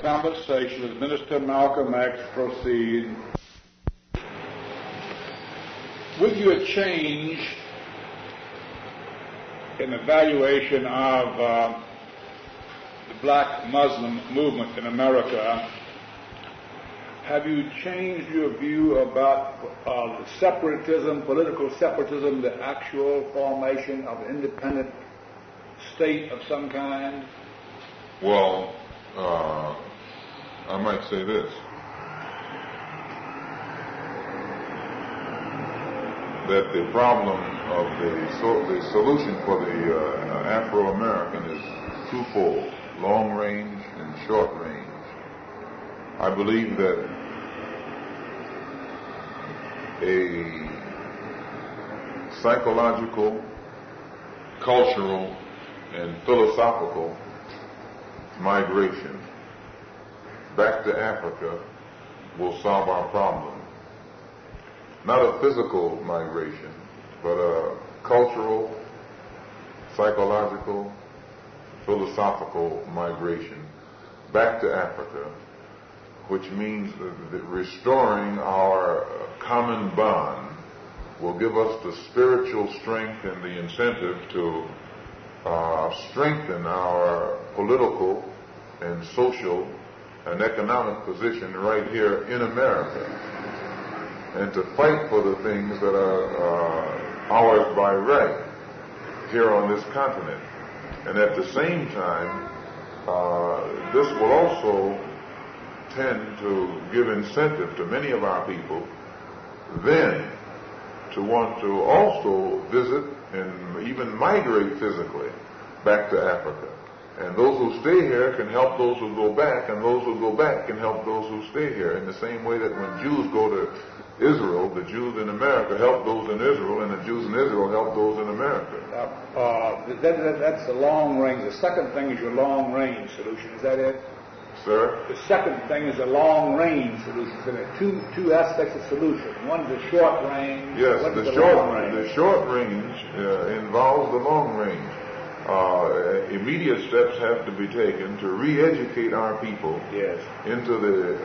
conversation as Minister Malcolm X proceed. With your change in evaluation of the black Muslim movement in America, have you changed your view about separatism, political separatism, the actual formation of an independent state of some kind? Well, I might say this. That the problem of the solution for the Afro-American is twofold, long range and short range. I believe that a psychological, cultural, and philosophical migration back to Africa will solve our problem. Not a physical migration, but a cultural, psychological, philosophical migration back to Africa, which means that restoring our common bond will give us the spiritual strength and the incentive to strengthen our political and social and economic position right here in America, and to fight for the things that are ours by right here on this continent. And at the same time, this will also tend to give incentive to many of our people then to want to also visit and even migrate physically back to Africa. And those who stay here can help those who go back, and those who go back can help those who stay here, in the same way that when Jews go to Israel, the Jews in America help those in Israel, and the Jews in Israel help those in America. That's the long range. The second thing is your long range solution. Is that it? Sir? The second thing is a long range solution. So there are two aspects of solution. One is the short range. Yes, the short range involves the long range. Immediate steps have to be taken to re-educate our people into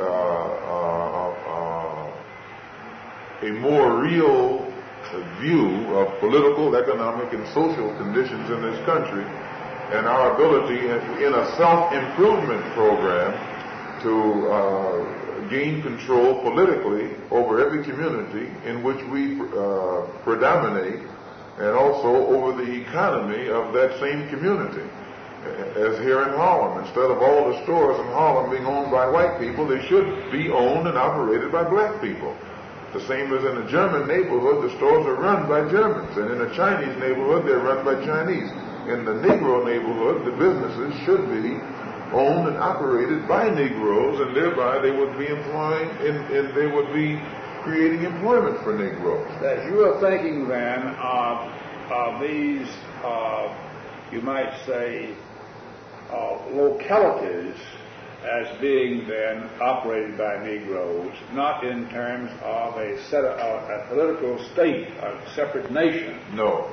a more real view of political, economic, and social conditions in this country, and our ability in a self-improvement program to gain control politically over every community in which we predominate, and also over the economy of that same community. As here in Harlem, instead of all the stores in Harlem being owned by white people, they should be owned and operated by black people. The same as in a German neighborhood, the stores are run by Germans, and in a Chinese neighborhood, they're run by Chinese. In the Negro neighborhood, the businesses should be owned and operated by Negroes, and thereby they would be employing, and they would be creating employment for Negroes. As you are thinking then of these, you might say, localities as being then operated by Negroes, not in terms of a political state, a separate nation. No.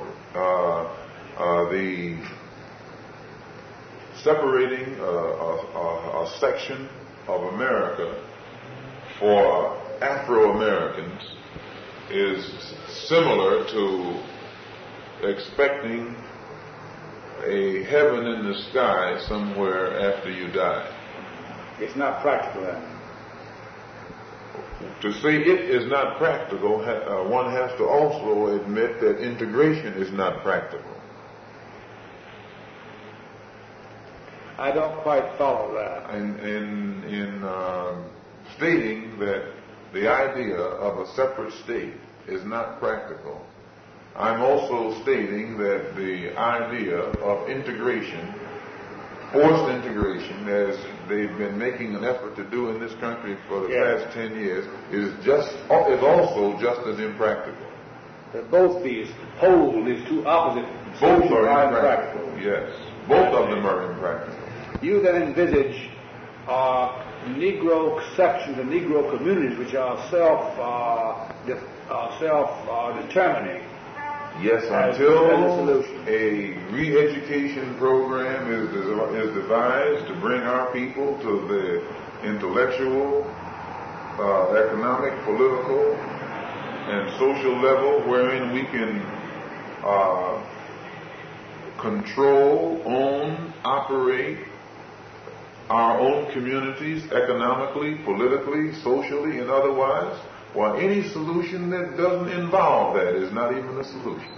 The separating a section of America for Afro-Americans is similar to expecting a heaven in the sky somewhere after you die. It's not practical then. To say it is not practical, one has to also admit that integration is not practical. I don't quite follow that. In stating that the idea of a separate state is not practical, I'm also stating that the idea of integration, forced integration, as they've been making an effort to do in this country for the past 10 years, is also just as impractical. That both these poles, these two opposite both are impractical. Yes, both of them are impractical. You then envisage Negro sections and Negro communities which are self-determining, Yes, until a re-education program is devised to bring our people to the intellectual, economic, political, and social level wherein we can control, own, operate our own communities economically, politically, socially, and otherwise. Well, any solution that doesn't involve that is not even a solution.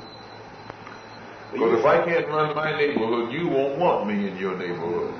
Because if I can't run my neighborhood, you won't want me in your neighborhood.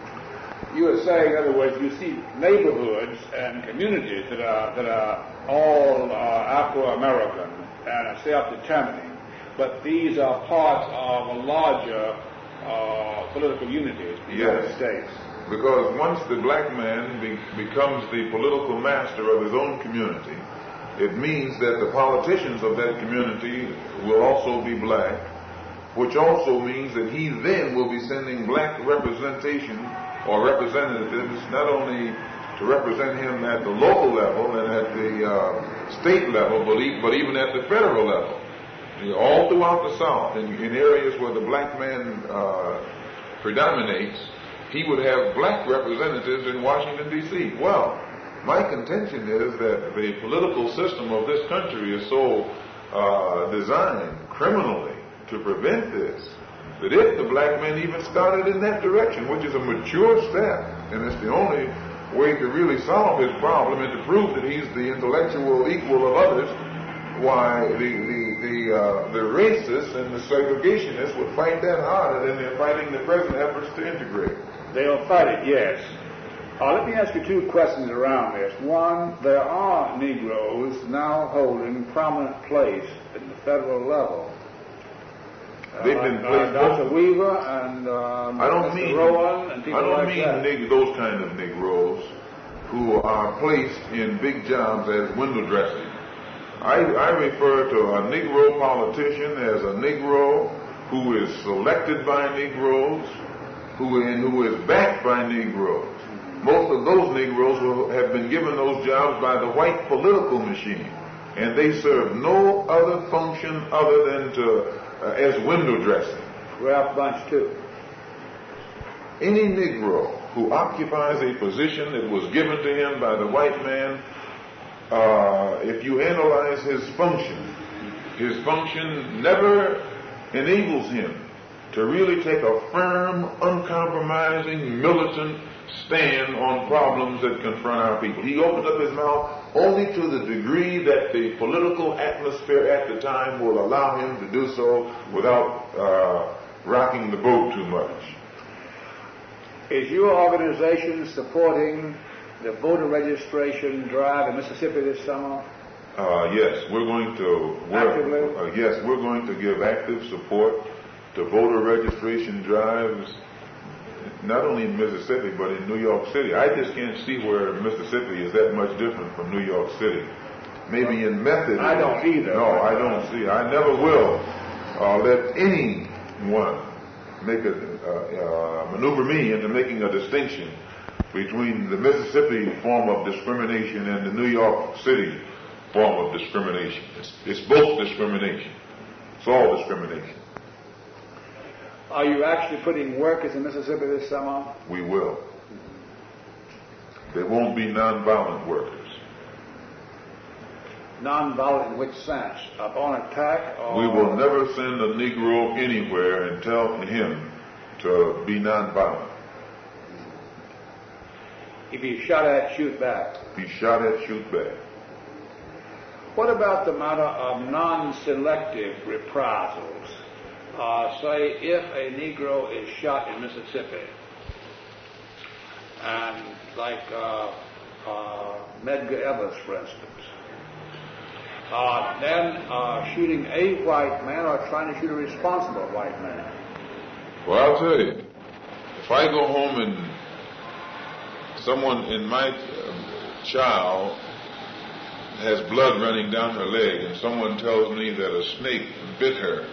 You were saying, in other words, you see neighborhoods and communities that are all Afro-American and self-determining, but these are parts of a larger political unity in the United States. Because once the black man becomes the political master of his own community, it means that the politicians of that community will also be black, which also means that he then will be sending black representation or representatives not only to represent him at the local level and at the state level, but even at the federal level. All throughout the South, in areas where the black man predominates, he would have black representatives in Washington, D.C. Well, my contention is that the political system of this country is so designed criminally to prevent this, that if the black man even started in that direction, which is a mature step, and it's the only way to really solve his problem and to prove that he's the intellectual equal of others, why the racists and the segregationists would fight that harder than they're fighting the present efforts to integrate. They'll fight it, yes. Let me ask you two questions around this. One, there are Negroes now holding prominent place in the federal level. They've been placed. Dr. Weaver and Mr. Rowan and people like that. I don't mean those kind of Negroes who are placed in big jobs as window dressing. I refer to a Negro politician as a Negro who is selected by Negroes, who is backed by Negroes. Most of those Negroes have been given those jobs by the white political machine, and they serve no other function other than as window dressing. Ralph Bunche too. Any Negro who occupies a position that was given to him by the white man, if you analyze his function never enables him to really take a firm, uncompromising, militant stand on problems that confront our people. He opens up his mouth only to the degree that the political atmosphere at the time will allow him to do so without rocking the boat too much. Is your organization supporting the voter registration drive in Mississippi this summer? Yes, we're going to. Actively? Yes, we're going to give active support to voter registration drives, not only in Mississippi, but in New York City. I just can't see where Mississippi is that much different from New York City. Maybe in method. I don't either. No, I don't see. I never will let anyone make maneuver me into making a distinction between the Mississippi form of discrimination and the New York City form of discrimination. It's both discrimination. It's all discrimination. Are you actually putting workers in Mississippi this summer? We will. There won't be nonviolent workers. Nonviolent in which sense? Upon attack? Or? We will never send a Negro anywhere and tell him to be nonviolent. If he's shot at, shoot back. Be shot at, shoot back. What about the matter of non-selective reprisals? Say, if a Negro is shot in Mississippi, and like Medgar Evers, for instance, then shooting a white man or trying to shoot a responsible white man. Well, I'll tell you, if I go home and someone in my child has blood running down her leg and someone tells me that a snake bit her,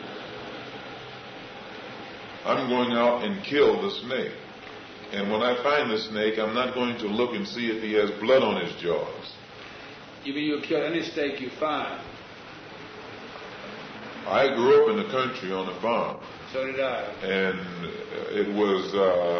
I'm going out and kill the snake. And when I find the snake, I'm not going to look and see if he has blood on his jaws. You mean you'll kill any snake you find? I grew up in the country on a farm. So did I. And it was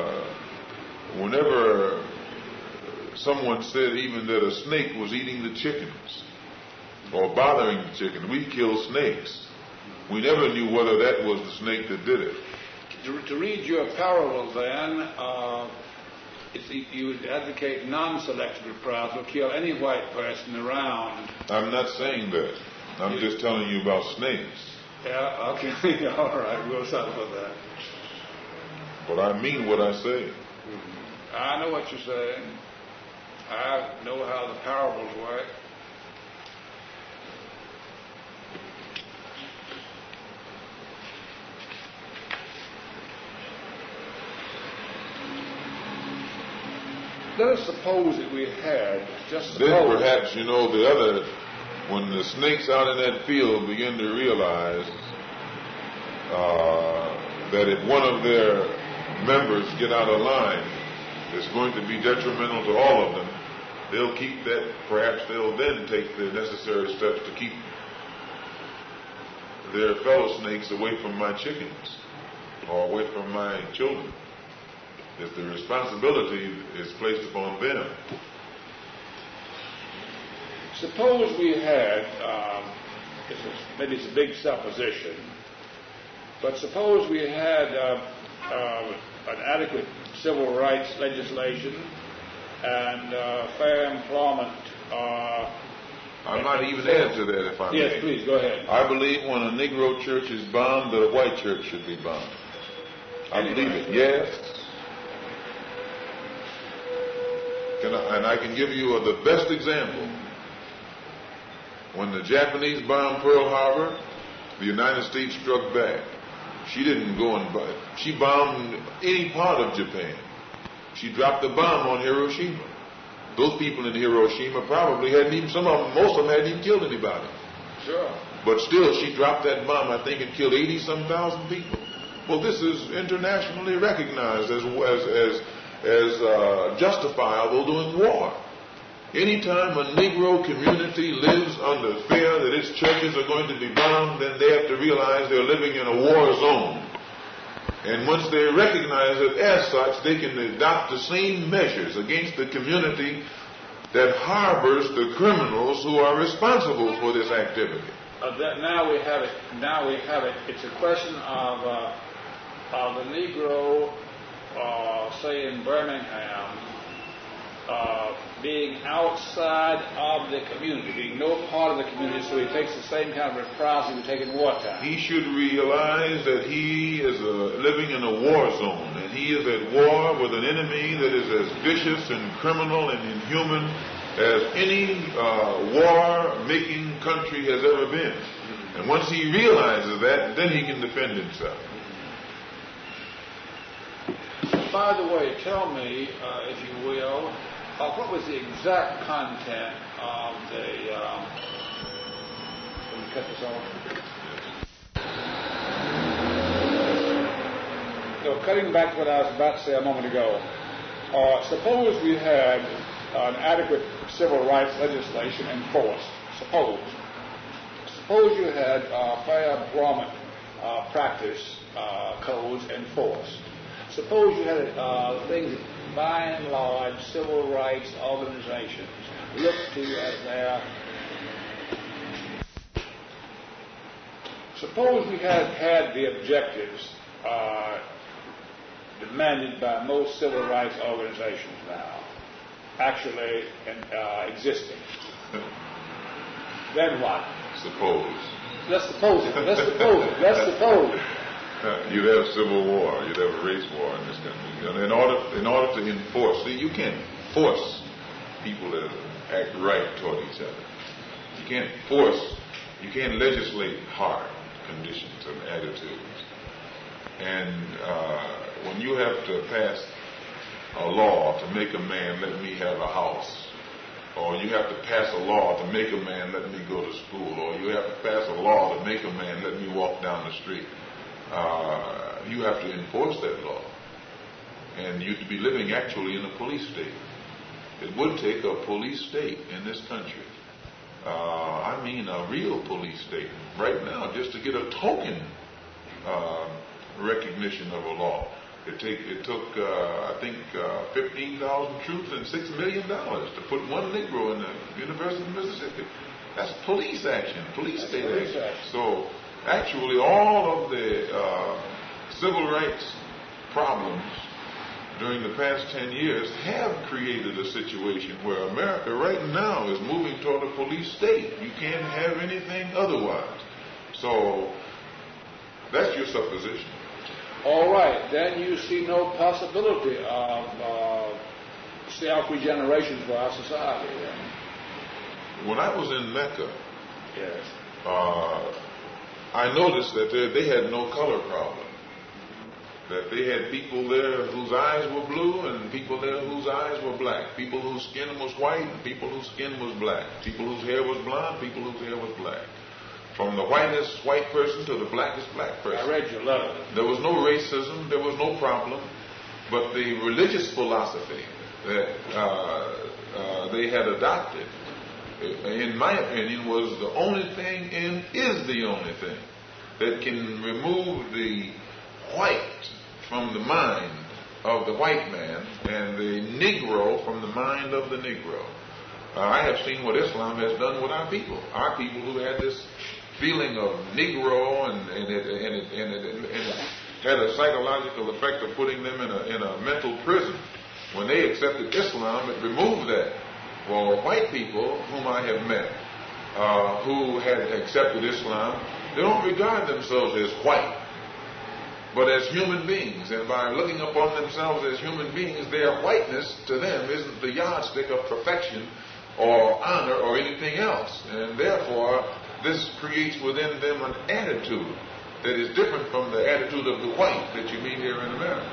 whenever someone said even that a snake was eating the chickens or bothering the chickens, we killed snakes. We never knew whether that was the snake that did it. To read your parable then, you would advocate non-selective reprisal, kill any white person around. I'm not saying that. I'm just telling you about snakes. Yeah, okay, all right, we'll settle for that. But I mean what I say. I know what you're saying. I know how the parables work. Let us suppose that we had, just suppose. Then perhaps, when the snakes out in that field begin to realize that if one of their members get out of line, it's going to be detrimental to all of them, they'll keep that, perhaps they'll then take the necessary steps to keep their fellow snakes away from my chickens or away from my children. If the responsibility is placed upon them. Suppose we had, maybe it's a big supposition, but suppose we had an adequate civil rights legislation and fair employment. I might even add to that if I may. Yes, please, go ahead. I believe when a Negro church is bombed, that a white church should be bombed. I believe it, yes. And I can give you the best example. When the Japanese bombed Pearl Harbor, the United States struck back. She didn't go and she bombed any part of Japan. She dropped the bomb on Hiroshima. Those people in Hiroshima probably hadn't even, most of them hadn't even killed anybody. Sure. But still, she dropped that bomb, I think, and killed 80-some thousand people. Well, this is internationally recognized as justifiable during war. Anytime a Negro community lives under fear that its churches are going to be bombed, then they have to realize they're living in a war zone. And once they recognize it as such, they can adopt the same measures against the community that harbors the criminals who are responsible for this activity. Now we have it. It's a question of the Negro, say in Birmingham, being outside of the community, being no part of the community, so he takes the same kind of reprisal he would take in wartime. He should realize that he is living in a war zone, and he is at war with an enemy that is as vicious and criminal and inhuman as any war-making country has ever been. And once he realizes that, then he can defend himself. By the way, tell me, if you will, what was the exact content of the... Let me cut this off. So, cutting back to what I was about to say a moment ago, suppose we had an adequate civil rights legislation enforced. Suppose you had fair employment practice codes enforced. Suppose you had things that, by and large, civil rights organizations look to as their... Suppose we had the objectives demanded by most civil rights organizations now, actually existing. Then what? Suppose. Let's suppose it. You'd have civil war. You'd have a race war in this country. And in order to enforce, see, you can't force people to act right toward each other. You can't legislate hard conditions and attitudes. And when you have to pass a law to make a man let me have a house, or you have to pass a law to make a man let me go to school, or you have to pass a law to make a man let me walk down the street, you have to enforce that law. And you'd be living actually in a police state. It would take a police state in this country I mean a real police state. Right now, just to get a token recognition of a law, it took I think 15,000 troops and $6 million to put one Negro in the University of Mississippi. That's police action, police state action. So actually all of the civil rights problems during the past 10 years have created a situation where America right now is moving toward a police state. You can't have anything otherwise. So that's your supposition. All right, then you see no possibility of self-regeneration for our society. When I was in Mecca, Yes. I noticed that they had no color problem. That they had people there whose eyes were blue and people there whose eyes were black. People whose skin was white and people whose skin was black. People whose hair was blonde, people whose hair was black. From the whitest white person to the blackest black person. I read your letter. There was no racism, there was no problem, but the religious philosophy that they had adopted, in my opinion, was the only thing and is the only thing that can remove the white from the mind of the white man and the Negro from the mind of the Negro. I have seen what Islam has done with our people who had this feeling of Negro and it had a psychological effect of putting them in a mental prison. When they accepted Islam, it removed that. Well, white people whom I have met who had accepted Islam, they don't regard themselves as white, but as human beings. And by looking upon themselves as human beings, their whiteness to them isn't the yardstick of perfection or honor or anything else. And therefore, this creates within them an attitude that is different from the attitude of the white that you meet here in America.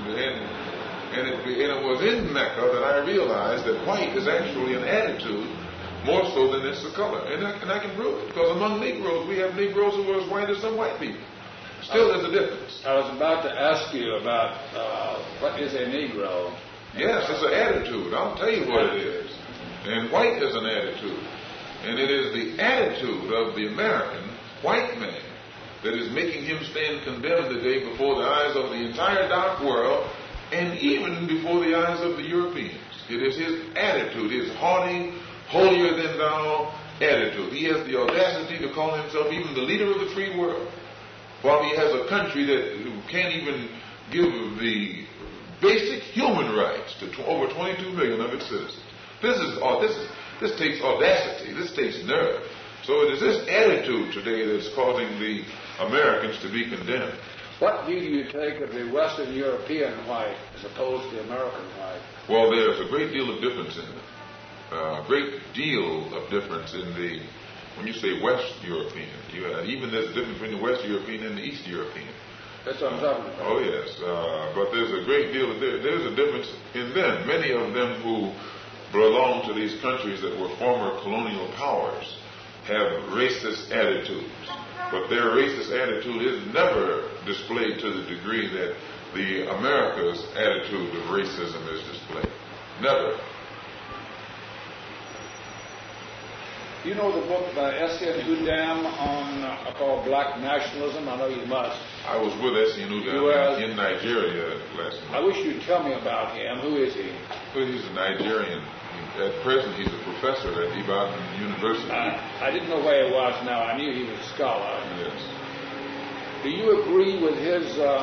And it was in Mecca that I realized that white is actually an attitude more so than it's the color. And I can prove it, because among Negroes, we have Negroes who are as white as some white people. Still, there's a difference. I was about to ask you about what is a Negro. Yes, it's an attitude. I'll tell you what it is. And white is an attitude. And it is the attitude of the American white man that is making him stand condemned today before the eyes of the entire dark world and even before the eyes of the Europeans. It is his attitude, his haughty, holier than thou attitude. He has the audacity to call himself even the leader of the free world, while he has a country that can't even give the basic human rights to over 22 million of its citizens. This takes audacity. This takes nerve. So it is this attitude today that's causing the Americans to be condemned. What view do you take of the Western European white as opposed to the American white? Well, there's a great deal of difference in it. A great deal of difference in the, when you say West European, even there's a difference between the West European and the East European. That's what I'm talking about. Oh, yes. But there's a great deal of, there's a difference in them. Many of them who belong to these countries that were former colonial powers have racist attitudes. But their racist attitude is never displayed to the degree that the America's attitude of racism is displayed. Never. You know the book by Essien Udam on called Black Nationalism? I know you must. I was with Essien Udam in Nigeria last month. I wish you'd tell me about him. Who is he? Well, he's a Nigerian. At present, he's a professor at Ibadan University. I didn't know where he was now. I knew he was a scholar. Yes. Do you agree with his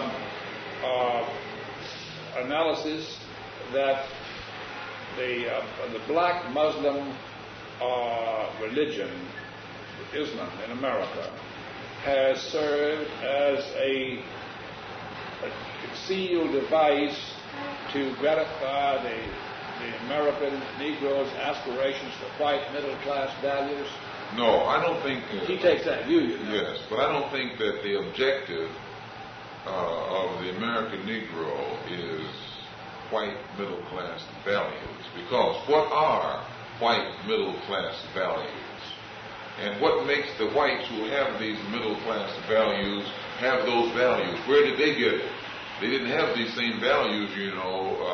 analysis that the black Muslim religion, Islam in America, has served as a concealed device to gratify the American Negro's aspirations for white middle-class values? No, I don't think... He takes that view, you know. Yes, but I don't think that the objective of the American Negro is white middle-class values. Because what are white middle-class values? And what makes the whites who have these middle-class values have those values? Where did they get it? They didn't have these same values,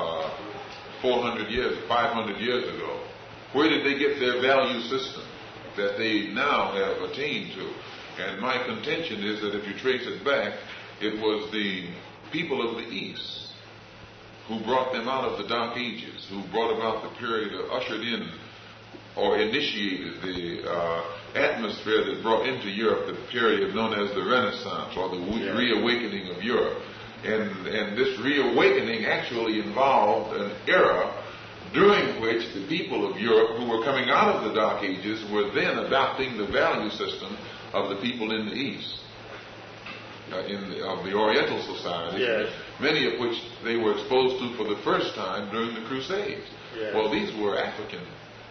400 years, 500 years ago. Where did they get their value system? that they now have attained to. And my contention is that if you trace it back, it was the people of the East who brought them out of the Dark Ages, who brought about the period, ushered in or initiated the atmosphere that brought into Europe the period known as the Renaissance, or the reawakening of Europe. And this reawakening actually involved an era during which the people of Europe who were coming out of the Dark Ages were then adopting the value system of the people in the East, of the Oriental society, many of which they were exposed to for the first time during the Crusades. Well, these were African,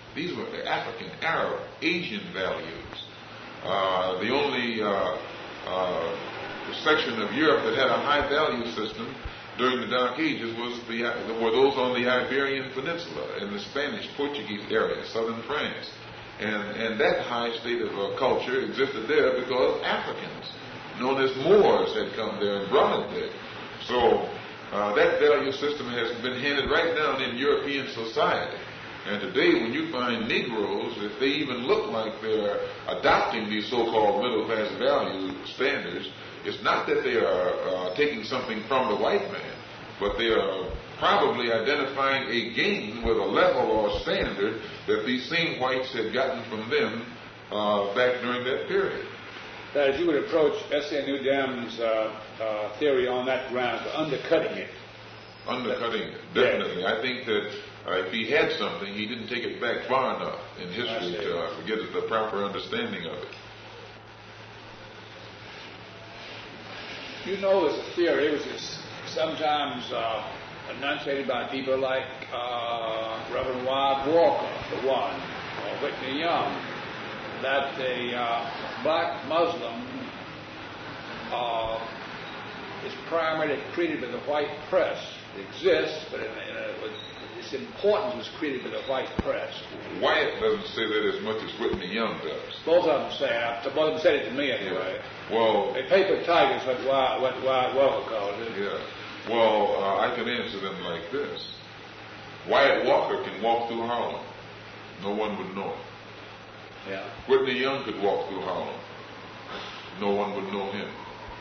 Arab, Asian values. The only section of Europe that had a high value system during the Dark Ages were those on the Iberian Peninsula in the Spanish, Portuguese area, southern France. And that high state of culture existed there because Africans, known as Moors, had come there and brought it there. So that value system has been handed right down in European society. And today, when you find Negroes, if they even look like they're adopting these so-called middle-class value standards, it's not that they are taking something from the white man, but they are probably identifying a gain with a level or standard that these same whites had gotten from them back during that period. That is, you would approach S.A. Newdam's theory on that ground, undercutting it. Undercutting it, definitely. Yes. I think that if he had something, he didn't take it back far enough in history to get the proper understanding of it. You know, there's a theory, which is sometimes enunciated by people like Reverend Wyatt Walker, for one, or Whitney Young, that the black Muslim is primarily created by the white press. It exists, but its importance was created by the white press. Wyatt doesn't say that as much as Whitney Young does. Both of them say it. Both of them said it to me anyway. Yeah. Well, a paper tiger is what Wyatt Walker called it. Yeah. Well, I can answer them like this. Wyatt Walker can walk through Harlem. No one would know it. Yeah. Whitney Young could walk through Harlem. No one would know him.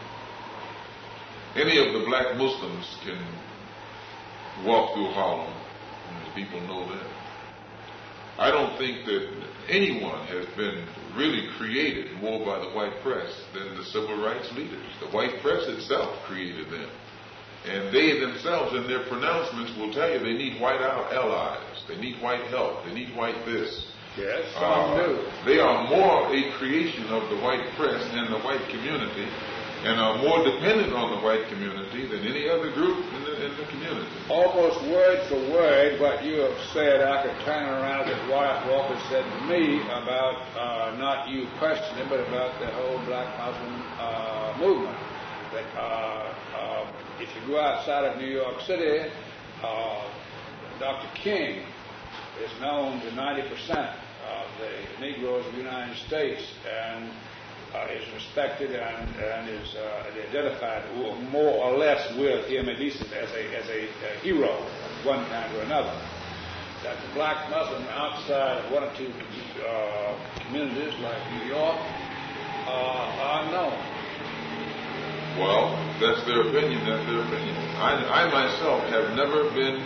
Any of the black Muslims can walk through Harlem, and people know them. I don't think that anyone has been really created more by the white press than the civil rights leaders. The white press itself created them. And they themselves in their pronouncements will tell you they need white allies, they need white help, they need white this. Yes, some do. They are more a creation of the white press and the white community, and are more dependent on the white community than any other group in the community. Almost word for word what you have said, I could turn around as Wyatt Walker said to me about not you questioning, but about the whole black Muslim movement. That if you go outside of New York City, Dr. King is known to 90% of the Negroes of the United States, and is respected and is identified more or less with him, at least as a hero of one kind or another. That the black Muslim outside of one or two communities like New York are unknown. Well, that's their opinion. That's their opinion. I myself have never been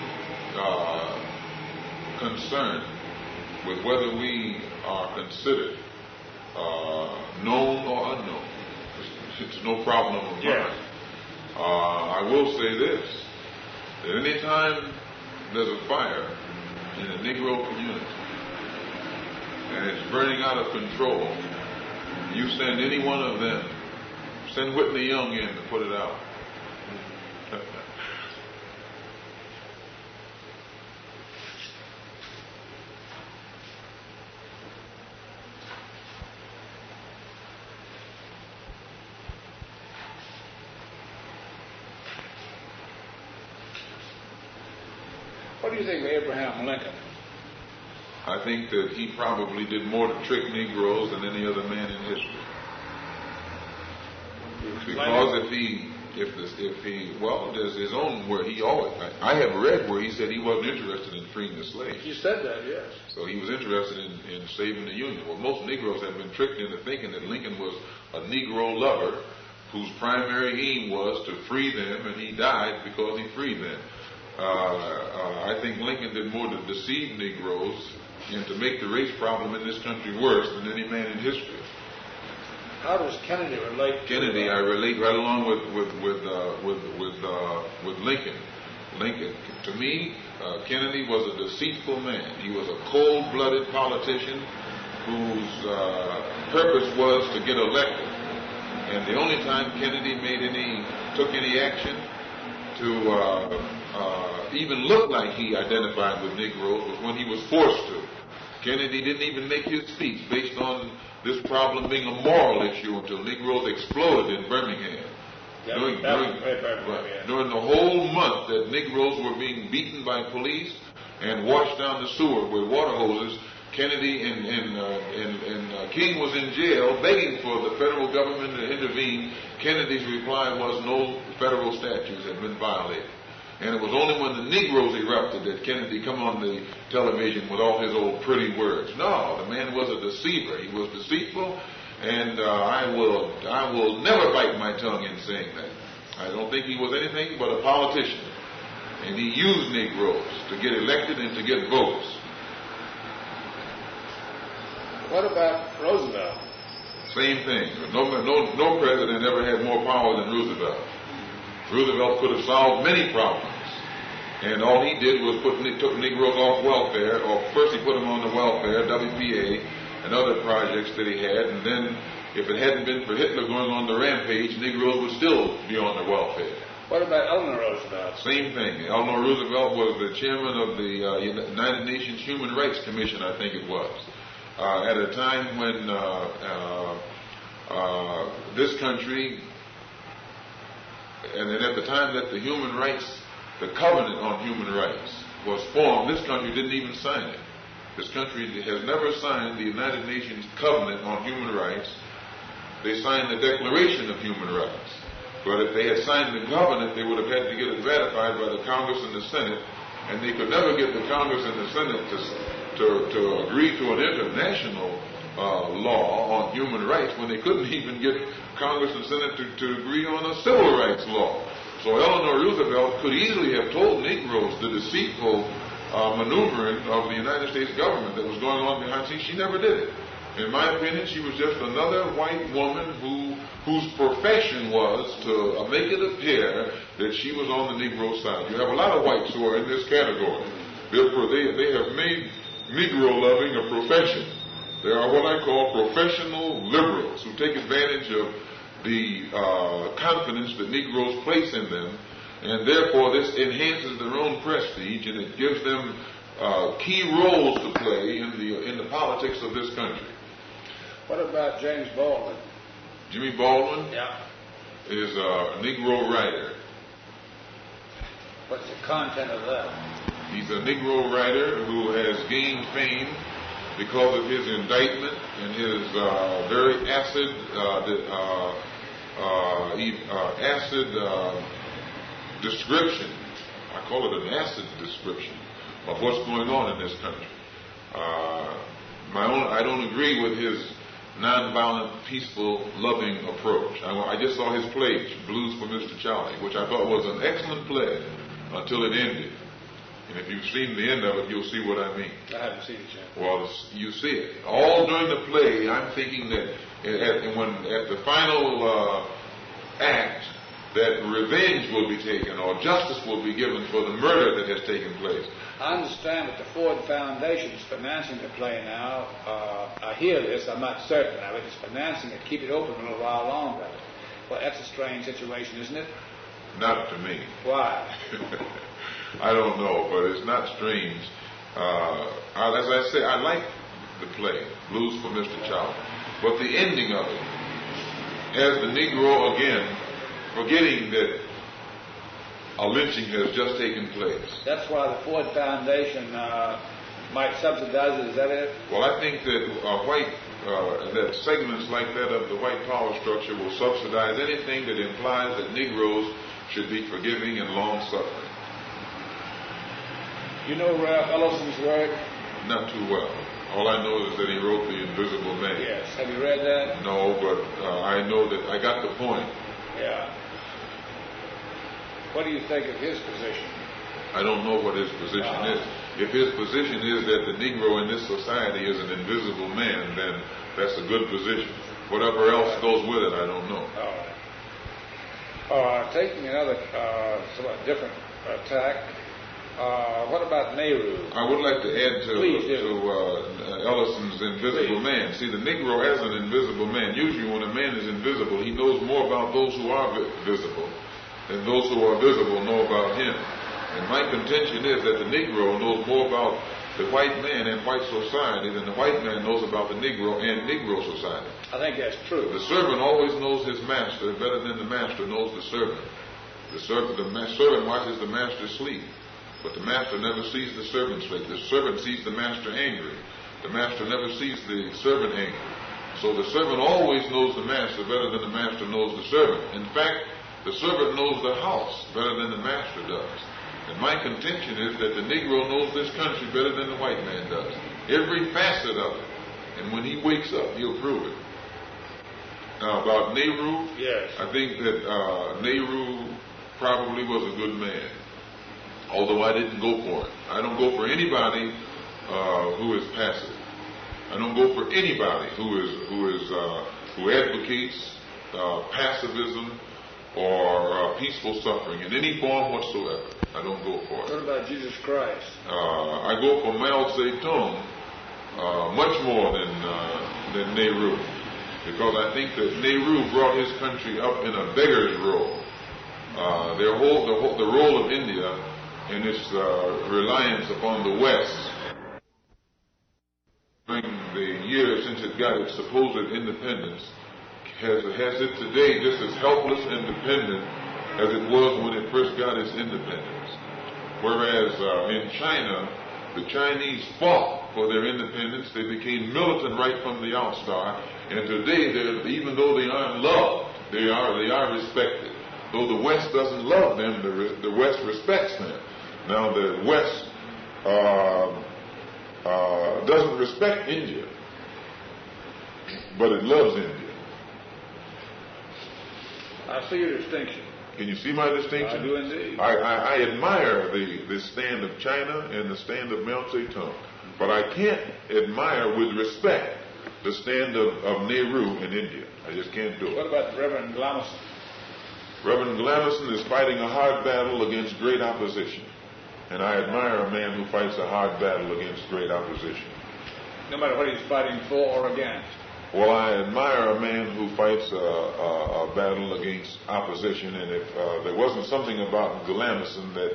concerned with whether we are considered known or unknown. It's no problem of mine. Yes. I will say this, that any time there's a fire in a Negro community and it's burning out of control, you send any one of them, send Whitney Young in to put it out. What do you think of Abraham Lincoln? I think that he probably did more to trick Negroes than any other man in history. Because if he there's his own where he always. I have read where he said he wasn't interested in freeing the slaves. You said that, yes. So he was interested in saving the Union. Well, most Negroes have been tricked into thinking that Lincoln was a Negro lover whose primary aim was to free them, and he died because he freed them. I think Lincoln did more to deceive Negroes and to make the race problem in this country worse than any man in history. How does Kennedy relate? Kennedy, I relate right along with Lincoln. Lincoln, to me, Kennedy was a deceitful man. He was a cold-blooded politician whose purpose was to get elected. And the only time Kennedy took any action to even look like he identified with Negroes was when he was forced to. Kennedy didn't even make his speech based on this problem being a moral issue until Negroes exploded in Birmingham. During the whole month that Negroes were being beaten by police and washed down the sewer with water hoses, Kennedy and King was in jail begging for the federal government to intervene. Kennedy's reply was no federal statutes had been violated. And it was only when the Negroes erupted that Kennedy come on the television with all his old pretty words. No, the man was a deceiver. He was deceitful, and I will never bite my tongue in saying that. I don't think he was anything but a politician. And he used Negroes to get elected and to get votes. What about Roosevelt? Same thing. No president ever had more power than Roosevelt. Roosevelt could have solved many problems. And all he did was took Negroes off welfare, or first he put them on the welfare, WPA, and other projects that he had, and then if it hadn't been for Hitler going on the rampage, Negroes would still be on the welfare. What about Eleanor Roosevelt? Same thing. Eleanor Roosevelt was the chairman of the United Nations Human Rights Commission, I think it was, at a time when this country, and then at the time that the Covenant on Human Rights was formed, this country didn't even sign it. This country has never signed the United Nations Covenant on Human Rights. They signed the Declaration of Human Rights. But if they had signed the Covenant, they would have had to get it ratified by the Congress and the Senate, and they could never get the Congress and the Senate to agree to an international law on human rights when they couldn't even get Congress and Senate to agree on a civil rights law. So Eleanor Roosevelt could easily have told Negroes the deceitful maneuvering of the United States government that was going on behind the scenes. She never did it. In my opinion, she was just another white woman whose profession was to make it appear that she was on the Negro side. You have a lot of whites who are in this category. They have made Negro loving a profession. They are what I call professional liberals who take advantage of the confidence that Negroes place in them, and therefore this enhances their own prestige, and it gives them key roles to play in the politics of this country. What about James Baldwin? Jimmy Baldwin is a Negro writer. What's the content of that? He's a Negro writer who has gained fame because of his indictment and his very acid description. I call it an acid description of what's going on in this country. I don't agree with his nonviolent, peaceful, loving approach. I just saw his play, Blues for Mr. Charlie, which I thought was an excellent play until it ended. And if you've seen the end of it, you'll see what I mean. I haven't seen it yet. Well, you see it. All during the play, I'm thinking that at the final act, that revenge will be taken or justice will be given for the murder that has taken place. I understand that the Ford Foundation is financing the play now. I hear this, I'm not certain of it. It's financing it, keep it open a little while longer. Well, that's a strange situation, isn't it? Not to me. Why? I don't know, but it's not strange. As I say, I like the play, Blues for Mr. Charlie. But the ending of it, as the Negro again, forgetting that a lynching has just taken place. That's why the Ford Foundation might subsidize it. Is that it? Well, I think that that segments like that of the white power structure will subsidize anything that implies that Negroes should be forgiving and long-suffering. You know Ralph Ellison's work? Not too well. All I know is that he wrote The Invisible Man. Yes. Have you read that? No, but I know that I got the point. Yeah. What do you think of his position? I don't know what his position is. If his position is that the Negro in this society is an invisible man, then that's a good position. Whatever else goes with it, I don't know. All right. Taking another somewhat different tack, what about Nehru? I would like to add to Ellison's Invisible Man. See, the Negro as an invisible man, usually when a man is invisible, he knows more about those who are visible than those who are visible know about him. And my contention is that the Negro knows more about the white man and white society than the white man knows about the Negro and Negro society. I think that's true. The servant always knows his master better than the master knows the servant. The servant watches the master sleep, but the master never sees the servant sleep. The servant sees the master angry. The master never sees the servant angry. So the servant always knows the master better than the master knows the servant. In fact, the servant knows the house better than the master does. And my contention is that the Negro knows this country better than the white man does. Every facet of it. And when he wakes up, he'll prove it. Now, about Nehru, yes. I think that Nehru probably was a good man. Although I didn't go for it. I don't go for anybody who is passive. I don't go for anybody who advocates pacifism or peaceful suffering in any form whatsoever. I don't go for it. What about Jesus Christ? I go for Mao Zedong much more than Nehru, because I think that Nehru brought his country up in a beggar's role. The role of India in its reliance upon the West during the years since it got its supposed independence has it today just as helpless and dependent as it was when it first got its independence. Whereas in China, the Chinese fought for their independence. They became militant right from the outstart, and today, even though they aren't loved, they are respected. Though the West doesn't love them, the West respects them. Now the West doesn't respect India, but it loves India. I see your distinction. Can you see my distinction? I do indeed. I admire the stand of China and the stand of Mao Zedong, but I can't admire with respect the stand of Nehru in India. I just can't do it. What about Reverend Glamison? Reverend Glamison is fighting a hard battle against great opposition, and I admire a man who fights a hard battle against great opposition. No matter what he's fighting for or against. Well, I admire a man who fights a battle against opposition, and if there wasn't something about Glamison that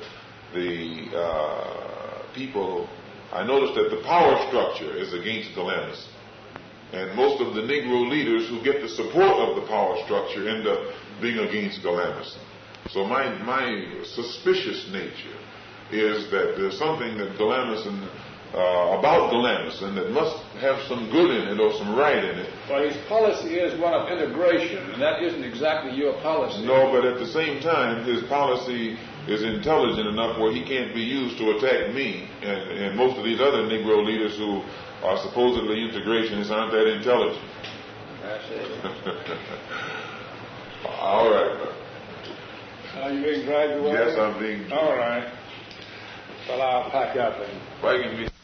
the people, I noticed that the power structure is against Glamison, and most of the Negro leaders who get the support of the power structure end up being against Glamison. So my suspicious nature is that there's something that about Glamison that must have some good in it or some right in it. Well, his policy is one of integration, and that isn't exactly your policy. No, but at the same time, his policy is intelligent enough where he can't be used to attack me and most of these other Negro leaders who are supposedly integrationists aren't that intelligent. I see. All right. Are you being dragged away? Yes, I'm being. All right. Well, I'll pack up and. If I can be